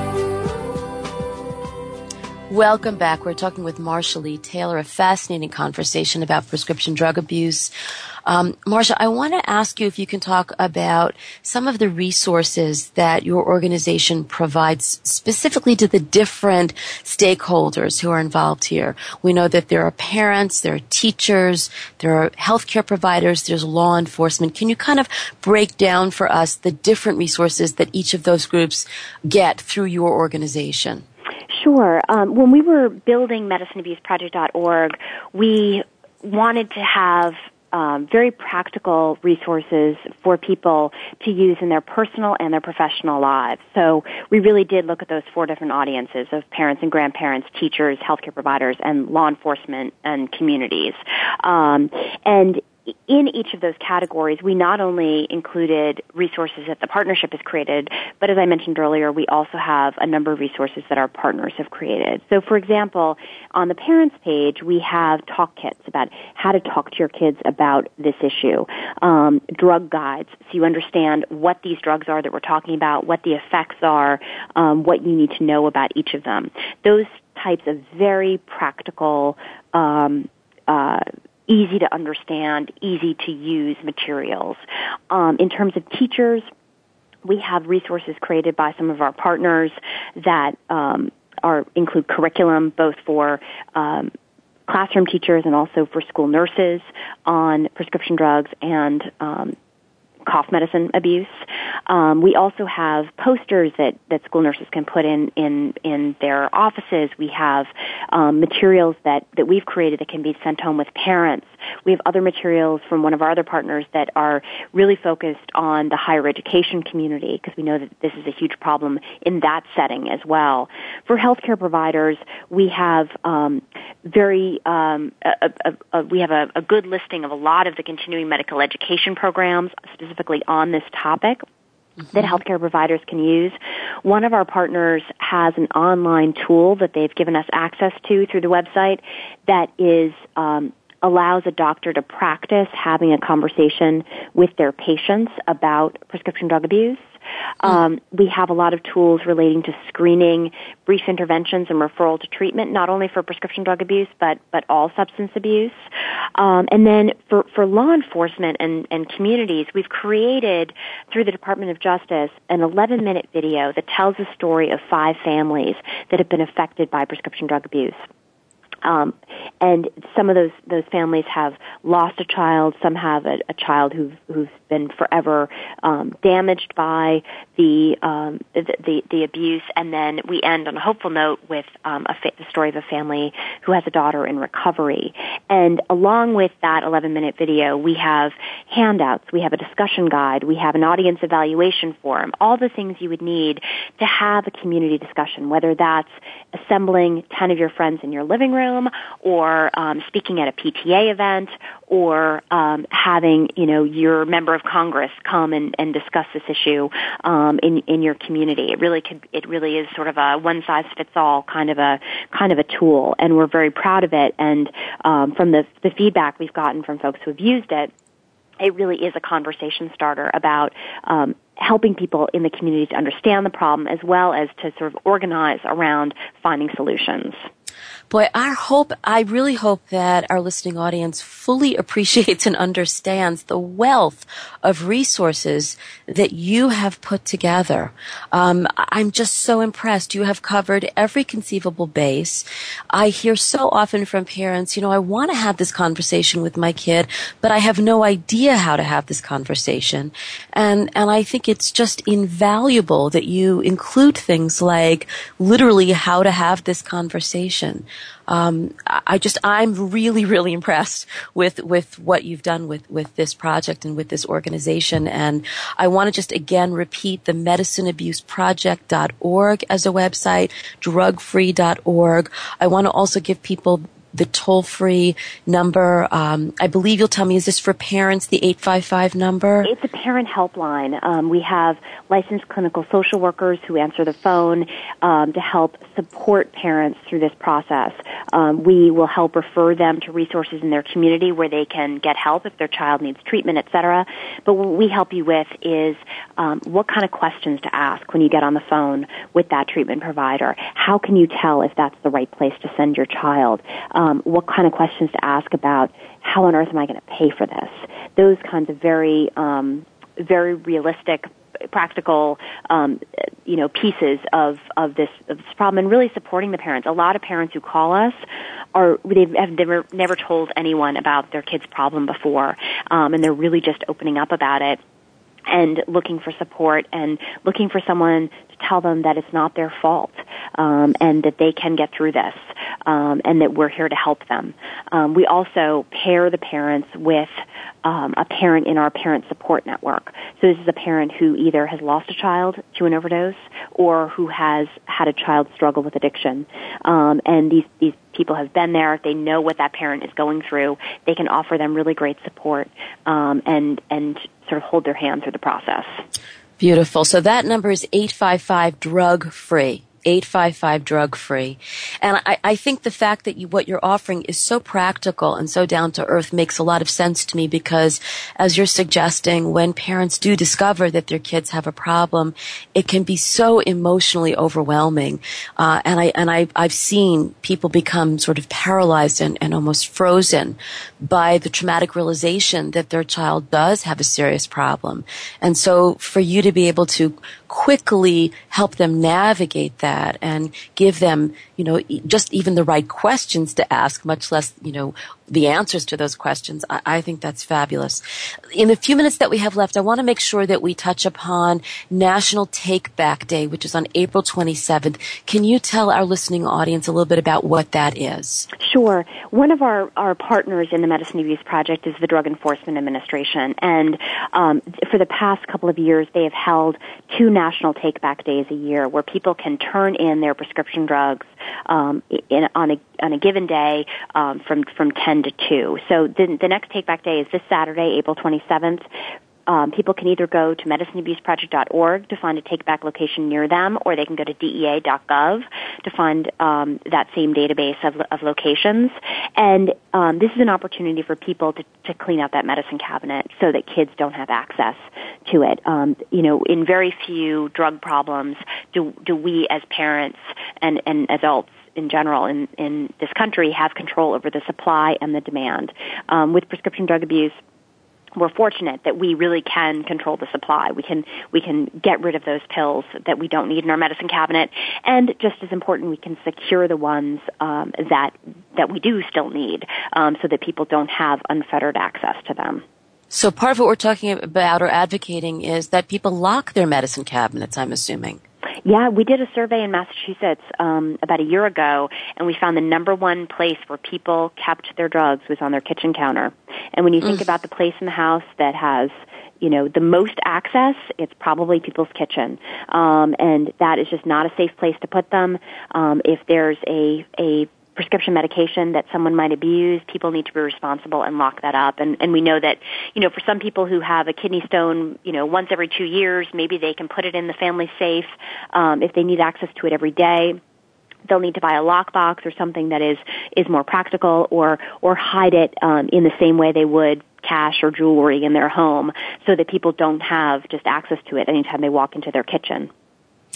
Welcome back. We're talking with Marsha Lee Taylor, a fascinating conversation about prescription drug abuse. Um, Marsha, I want to ask you if you can talk about some of the resources that your organization provides specifically to the different stakeholders who are involved here. We know that there are parents, there are teachers, there are healthcare providers, there's law enforcement. Can you kind of break down for us the different resources that each of those groups get through your organization? Sure. Um, when we were building medicine abuse project dot org, we wanted to have um, very practical resources for people to use in their personal and their professional lives. So we really did look at those four different audiences of parents and grandparents, teachers, healthcare providers, and law enforcement and communities. Um, and in each of those categories, we not only included resources that the partnership has created, but as I mentioned earlier, we also have a number of resources that our partners have created. So, for example, on the parents page, we have talk kits about how to talk to your kids about this issue, um, drug guides, so you understand what these drugs are that we're talking about, what the effects are, um, what you need to know about each of them. Those types of very practical um, uh easy to understand, easy to use materials. Um, in terms of teachers, we have resources created by some of our partners that um, are include curriculum both for um, classroom teachers and also for school nurses on prescription drugs and um, cough medicine abuse. Um, we also have posters that, that school nurses can put in, in, in their offices. We have um, materials that, that we've created that can be sent home with parents. We have other materials from one of our other partners that are really focused on the higher education community because we know that this is a huge problem in that setting as well. For healthcare providers, we have um, very um, a, a, a, we have a, a good listing of a lot of the continuing medical education programs specifically on this topic that healthcare providers can use. One of our partners has an online tool that they've given us access to through the website that is um, allows a doctor to practice having a conversation with their patients about prescription drug abuse. Um, we have a lot of tools relating to screening, brief interventions, and referral to treatment, not only for prescription drug abuse, but, but all substance abuse. Um, and then for, for law enforcement and, and communities, we've created, through the Department of Justice, an eleven-minute video that tells the story of five families that have been affected by prescription drug abuse. Um, and some of those those families have lost a child. Some have a, a child who's who's been forever um, damaged by the, um, the the the abuse. And then we end on a hopeful note with um, a fa- the story of a family who has a daughter in recovery. And along with that eleven-minute video, we have handouts. We have a discussion guide. We have an audience evaluation form. All the things you would need to have a community discussion, whether that's assembling ten of your friends in your living room, or um, speaking at a P T A event, or um, having you know your member of Congress come and, and discuss this issue um, in in your community. It really could. It really is sort of a one size fits all kind of a kind of a tool, and we're very proud of it. And um, from the the feedback we've gotten from folks who have used it, it really is a conversation starter about um, helping people in the community to understand the problem as well as to sort of organize around finding solutions. Boy, I hope, I really hope that our listening audience fully appreciates and understands the wealth of resources that you have put together. Um, I'm just so impressed. You have covered every conceivable base. I hear so often from parents, you know, I want to have this conversation with my kid, but I have no idea how to have this conversation. And, and I think it's just invaluable that you include things like literally how to have this conversation. Um, I just, I'm really, really impressed with, with what you've done with, with this project and with this organization. And I want to just again repeat the medicine abuse project dot org as a website, drug free dot org. I want to also give people the toll-free number. Um, I believe you'll tell me, is this for parents, the eight five five number? It's a parent helpline. Um, we have licensed clinical social workers who answer the phone um, to help support parents through this process. Um, we will help refer them to resources in their community where they can get help if their child needs treatment, et cetera. But what we help you with is um, what kind of questions to ask when you get on the phone with that treatment provider. How can you tell if that's the right place to send your child? Um, what kind of questions to ask about how on earth am I going to pay for this? Those kinds of very, um, very realistic, practical, um, you know, pieces of of this of this problem, and really supporting the parents. A lot of parents who call us are they have never never told anyone about their kid's problem before, um, and they're really just opening up about it and looking for support and looking for someone to tell them that it's not their fault, um, and that they can get through this, um, and that we're here to help them. Um, we also pair the parents with um, a parent in our parent support network. So this is a parent who either has lost a child to an overdose or who has had a child struggle with addiction. Um, and these, these people have been there. They know what that parent is going through. They can offer them really great support um, and and sort of hold their hand through the process. Beautiful. So that number is eight five five drug free. eight five five drug free. And I, I think the fact that you, what you're offering is so practical and so down to earth makes a lot of sense to me, because as you're suggesting, when parents do discover that their kids have a problem, it can be so emotionally overwhelming. Uh, and I, and I, I've seen people become sort of paralyzed and, and almost frozen by the traumatic realization that their child does have a serious problem. And so for you to be able to quickly help them navigate that and give them, you know, just even the right questions to ask, much less, you know, the answers to those questions. I, I think that's fabulous. In the few minutes that we have left, I want to make sure that we touch upon National Take Back Day, which is on April twenty-seventh. Can you tell our listening audience a little bit about what that is? Sure. One of our, our partners in the Medicine Abuse Project is the Drug Enforcement Administration. And um, for the past couple of years, they have held two National Take Back Days a year where people can turn in their prescription drugs um, in, on, a, on a given day um, from, from ten to two. So the, the next Take Back Day is this Saturday, April twenty-seventh. Um, people can either go to medicine abuse project dot org to find a take-back location near them, or they can go to D E A dot gov to find um, that same database of, of locations. And um, this is an opportunity for people to, to clean out that medicine cabinet so that kids don't have access to it. Um, you know, in very few drug problems do, do we as parents and, and adults in general in, in this country have control over the supply and the demand. Um, with prescription drug abuse, we're fortunate that we really can control the supply. We can we can get rid of those pills that we don't need in our medicine cabinet, and just as important, we can secure the ones um, that that we do still need, um, so that people don't have unfettered access to them. So part of what we're talking about or advocating is that people lock their medicine cabinets, I'm assuming. Yeah, we did a survey in Massachusetts um, about a year ago, and we found the number one place where people kept their drugs was on their kitchen counter. And when you think mm. about the place in the house that has, you know, the most access, it's probably people's kitchen. Um, and that is just not a safe place to put them. Um, if there's a, a prescription medication that someone might abuse, people need to be responsible and lock that up. And, and we know that, you know, for some people who have a kidney stone, you know, once every two years, maybe they can put it in the family safe. Um, if they need access to it every day, they'll need to buy a lockbox or something that is, is more practical, or, or hide it um, in the same way they would cash or jewelry in their home, so that people don't have just access to it anytime they walk into their kitchen.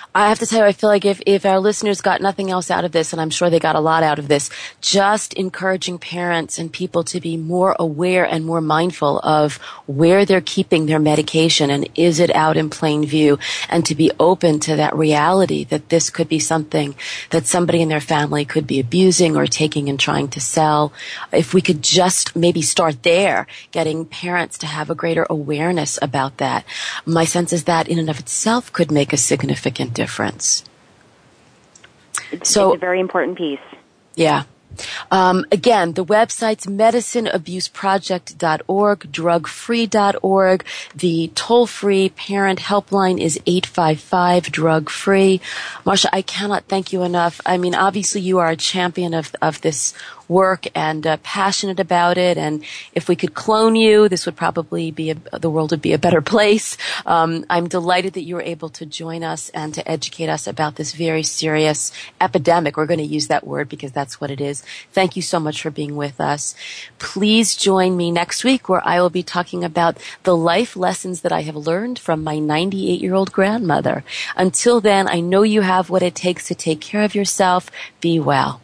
I have to tell you, I feel like if, if our listeners got nothing else out of this, and I'm sure they got a lot out of this, just encouraging parents and people to be more aware and more mindful of where they're keeping their medication and is it out in plain view, and to be open to that reality that this could be something that somebody in their family could be abusing or taking and trying to sell. If we could just maybe start there, getting parents to have a greater awareness about that, my sense is that in and of itself could make a significant difference. It's, so, it's a very important piece. Yeah. Um, again, the website's medicine abuse project dot org, drug free dot org. The toll-free parent helpline is eight five five, drug free. Marsha, I cannot thank you enough. I mean, obviously you are a champion of, of this work and uh, passionate about it. And if we could clone you, this would probably be a, the world would be a better place. Um, I'm delighted that you were able to join us and to educate us about this very serious epidemic. We're going to use that word because that's what it is. Thank you so much for being with us. Please join me next week where I will be talking about the life lessons that I have learned from my ninety-eight-year-old grandmother. Until then, I know you have what it takes to take care of yourself. Be well.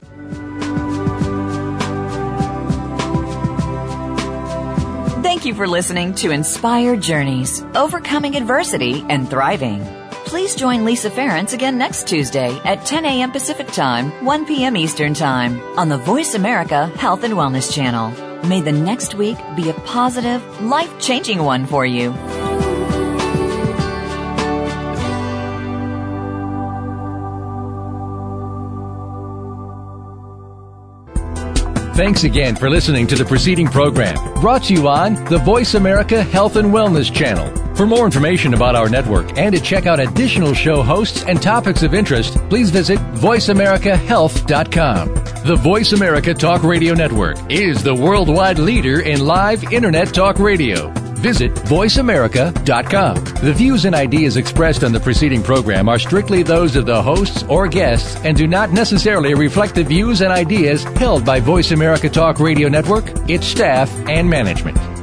Thank you for listening to Inspired Journeys, Overcoming Adversity and Thriving. Please join Lisa Ferrance again next Tuesday at ten a.m. Pacific Time, one p.m. Eastern Time on the Voice America Health and Wellness Channel. May the next week be a positive, life-changing one for you. Thanks again for listening to the preceding program, brought to you on the Voice America Health and Wellness Channel. For more information about our network and to check out additional show hosts and topics of interest, please visit voice america health dot com. The Voice America Talk Radio Network is the worldwide leader in live Internet talk radio. Visit voice america dot com. The views and ideas expressed on the preceding program are strictly those of the hosts or guests and do not necessarily reflect the views and ideas held by Voice America Talk Radio Network, its staff, and management.